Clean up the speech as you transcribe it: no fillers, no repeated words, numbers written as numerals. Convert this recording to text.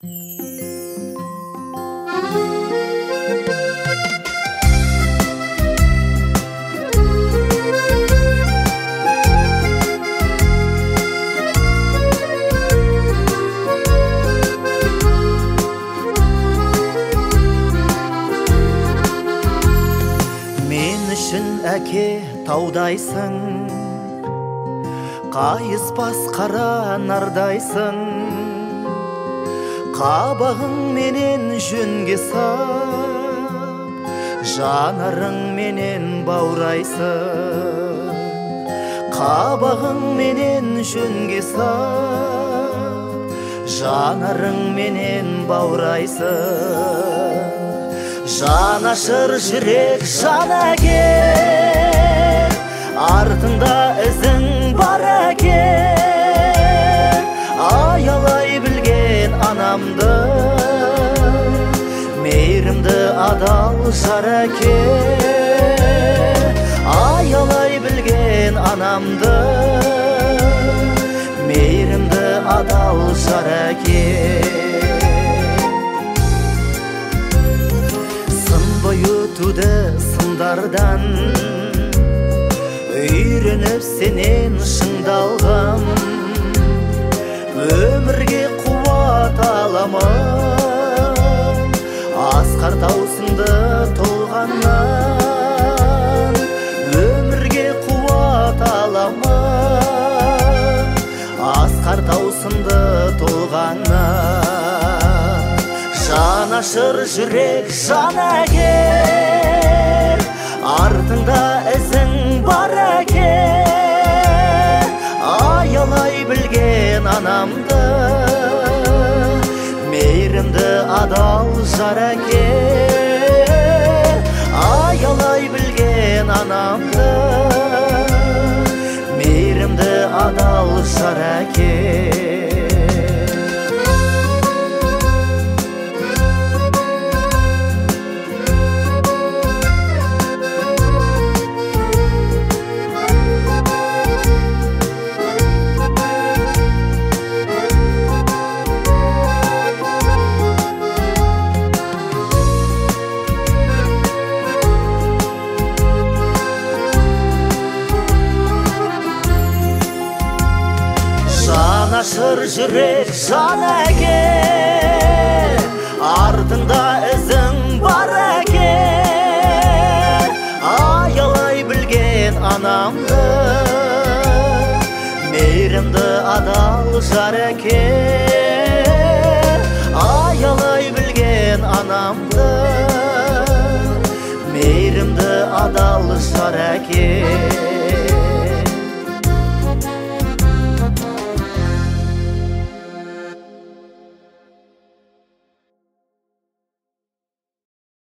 Әке таудайсың, қайыспас қара нардайсың, қабағың менен жөнге сап, жанарың менен баурайсың. Қабағың менен жөнге сап, жанарың менен баурайсың. Жанашыр жүрек жан әке, артыңда ізің бар әке. Аялай білген анамды, мейірімді адал жар әке. Аялай білген анамды, мейірімді адал жар әке. Өтуді сындардан, үйреніп сенен шыңдалғам. Өмірге қуат аламын, асқар таусынды толғаннан. Өмірге қуат аламын, асқар таусынды толғаннан. Жанашыр жүрек жан әке, артыңда ізің бар әке. Аялай білген анамды, мейірімді адал жар әке. Аялай білген анамды, мейірімді адал жар әке. Жанашыр жүрек жан әке, артыңда ізің бар әке. Аялай білген анамды, мейірімді адал жар әке. Аялай білген анамды, мейірімді адал жар әке.